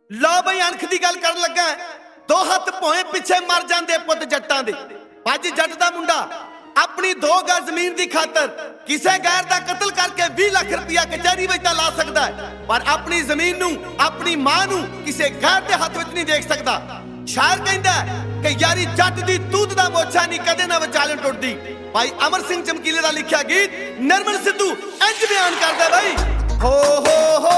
लो बई अणख दी गल करन लगा दो हथ भोए पिछे मर जांदे पुत जट्टां दे। अज जट दा मुंडा अपनी 2 गज जमीन दी खातर किसे गैर दा कतल करके 20 लाख रुपया कचहरी विच ला सकदा है, पर अपनी जमीन नूं अपनी मां नूं किसे गैर दे हथ विच नहीं देख सकदा। शायर कहंदा कि यारी जट दी तूत दा मोछा नहीं कदे ना विचाले टुटदी। भाई अमर सिंह चमकीले दा लिखिया गीत निर्मल सिद्धू इंज बयान करदा भाई हो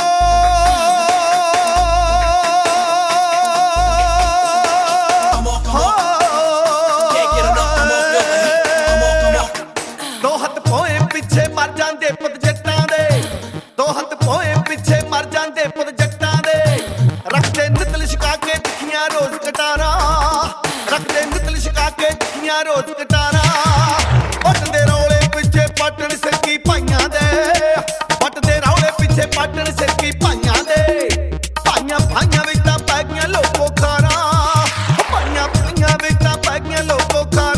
मर जांदे पुत जट्टां दे, 2 हथ भोए पिछे मर जांदे पुत जट्टां दे। रखदे नित लिशका के तिखियां रोज कटारा, रखदे नित लिशका के तिखियां रोज कटारा। पटदे रौले पिछे पटन सिरकी भाइयां दे, पटदे रौले पिछे पटन सिरकी भाइयां दे। भाइयां भाइयां विच तां पै गईयां लोको खारा, भाइयां भाइयां विच तां पै गईयां लोको खारा।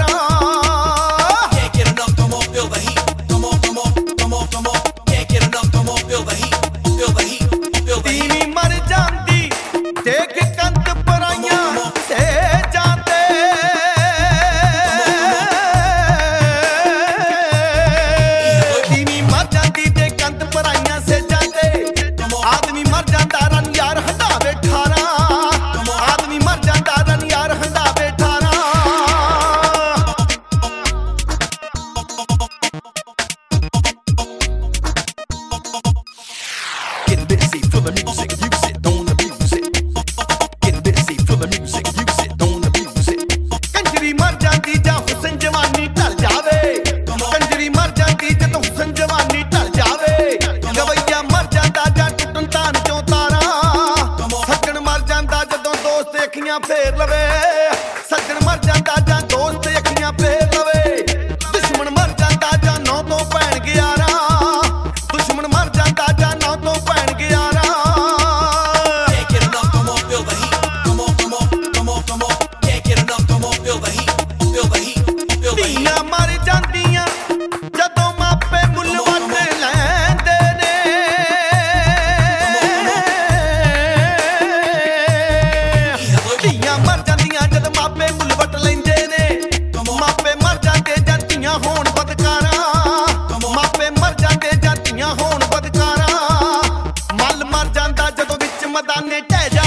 फेर लवे सज्जन मर जांदा जां दोस्त अखियां फेर लवे। दुश्मन मर जांदा जां नौ तो भैन ग्यारा, दुश्मन मर जांदा जां नौ तो भैन ग्यारा। धीआं मर जांदियां जदों मापे मुल वट लैंदे ने। धीआं मर जांदियां जद मापे मुल वट लैंदे ने। मापे मर जांदे जां धीआं होण बदकारा, मापे मर जांदे जां धीआं होण बदकारा। मल मर जांदा जदों विच मैदाने ढह जा